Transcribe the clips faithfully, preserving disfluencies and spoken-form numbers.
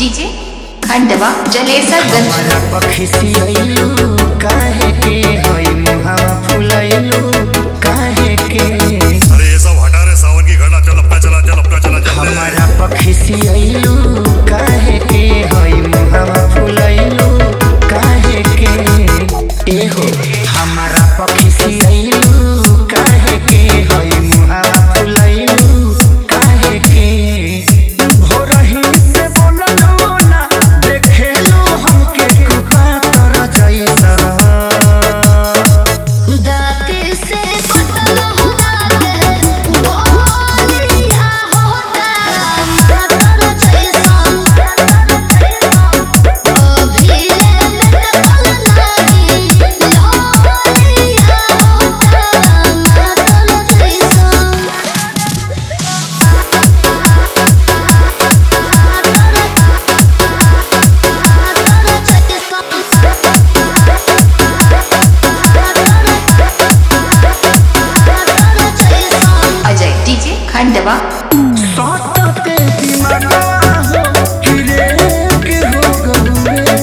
DJ Khandwa Jalesarganj. हमारा पखिसियलू काहे के होई मुहावा फुलैलू काहे के। अरे ये सब हटा रे सावन की घड़ा, चल अपना चला चल अपना चला चल। हमारा पखिसियलू काहे के होई मुहावा फुलैलू काहे के। ए हो हमारा पखिसियलू काहे के होई मुहावा फुलैलू काहे के। हो रही से बोललो ना देखेलू हमके कृपा कर जैसा। दाते से कटल होता बोलिया होता मातर जैसा। अभी ले कल नहीं लोलिया होता मातर जैसा। अजय डीजे खंडवा। सातते दिमागा हो किरे के हो गहुए।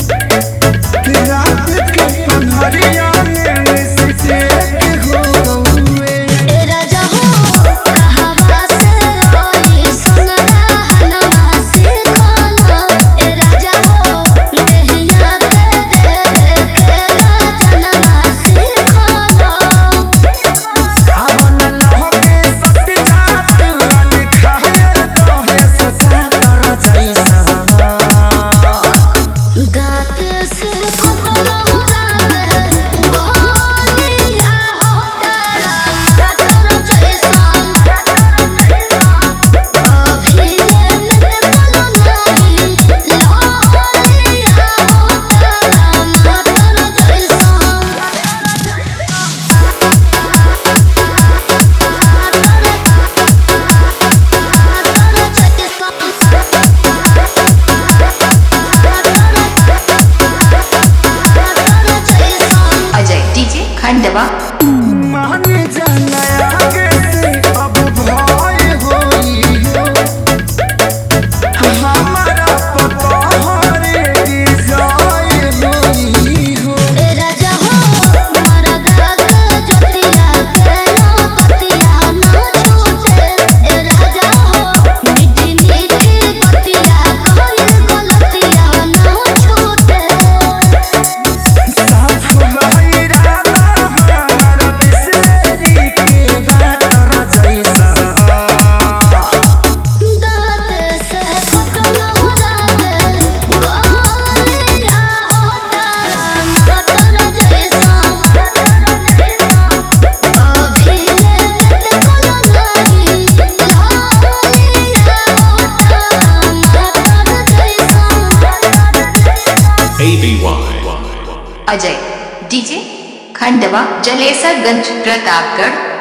रात के पन्हरिया में से के हो गहुए। राजा हो कहावा से रोई सुनरा हनवा से खाना। ए राजा हो देहिया के दे के जनवा से खाना। आवन लहके सत्य जात लिखा है तो है सचा कर जैसा। गाते से कपल होता बोलिया होता मातर जैसा। अभी ले कल नहीं लोलिया होता मातर जैसा। अजय डीजे खंडवा। मान जाना आगे से अब भय होई हो। हमारा पता हरे जाय होई हो। राजा हो मरदा के जोतिया के नौकतिया ना छूटे। राजा हो मीठी मीठी बतिया कोई गलतिया ना छूटे। साफ रही राना हमारा बिसलेरी के बात जैसा। दाते से कटल होता बोलिया होता मातर जैसा। अभी ले कल नहीं लोलिया होता मातर जैसा। A B Y. Ajay DJ Khandwa Jalesarganj Pratapgarh.